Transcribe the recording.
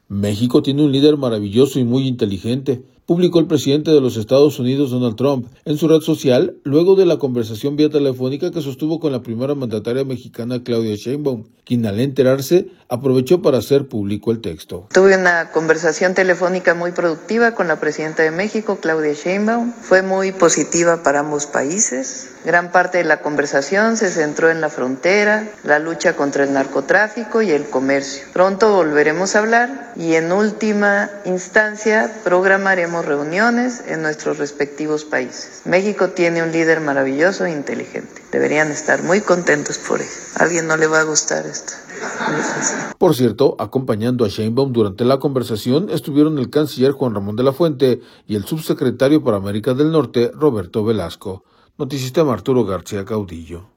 México tiene un líder maravilloso y muy inteligente, publicó el presidente de los Estados Unidos, Donald Trump, en su red social, luego de la conversación vía telefónica que sostuvo con la primera mandataria mexicana, Claudia Sheinbaum, quien al enterarse, aprovechó para hacer público el texto. Tuve una conversación telefónica muy productiva con la presidenta de México, Claudia Sheinbaum. Fue muy positiva para ambos países. Gran parte de la conversación se centró en la frontera, la lucha contra el narcotráfico y el comercio. Pronto volveremos a hablar y en última instancia programaremos reuniones en nuestros respectivos países. México tiene un líder maravilloso e inteligente. Deberían estar muy contentos por ello. ¿A alguien no le va a gustar esto? Por cierto, acompañando a Sheinbaum durante la conversación estuvieron el canciller Juan Ramón de la Fuente y el subsecretario para América del Norte, Roberto Velasco. Noticistema Arturo García Caudillo.